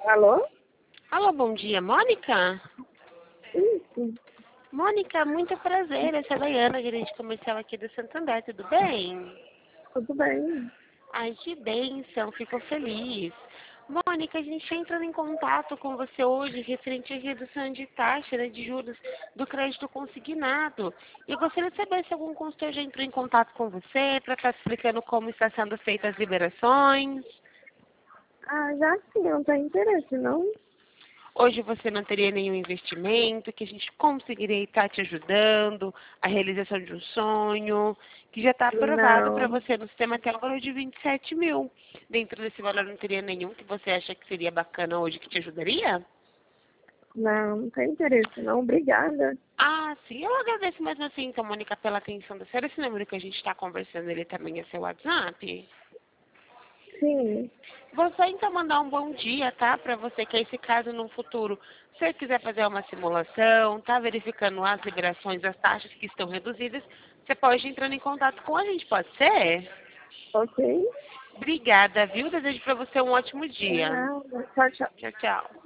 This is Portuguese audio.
Alô? Alô, bom dia, Mônica? Isso, Mônica, muito prazer. Essa é a Daiana, gerente comercial aqui do Santander, tudo bem? tudo bem. Ai, que bênção, fico feliz. Mônica, a gente entra em contato com você hoje referente à redução de taxa, né, de juros do crédito consignado. E eu gostaria de saber se algum consultor já entrou em contato com você para estar explicando como está sendo feitas as liberações. Ah, já sim, não tem interesse, não? Hoje você não teria nenhum investimento, que a gente conseguiria estar te ajudando, a realização de um sonho, que já está aprovado para Não, você no sistema até o valor de 27 mil. Dentro desse valor não teria nenhum que você acha que seria bacana hoje que te ajudaria? não tem interesse, não. Obrigada. Ah, sim, eu agradeço mesmo assim, então, Mônica, pela atenção da senhora. Esse número que a gente está conversando, ele também é seu WhatsApp? Sim, Vou só então mandar um bom dia, tá? Para você, que esse caso no futuro, se você quiser fazer uma simulação, tá verificando as liberações, as taxas que estão reduzidas, você pode ir entrando em contato com a gente, pode ser? ok. Obrigada, viu? Desejo para você um ótimo De dia. nada. Tchau, tchau. Tchau, tchau.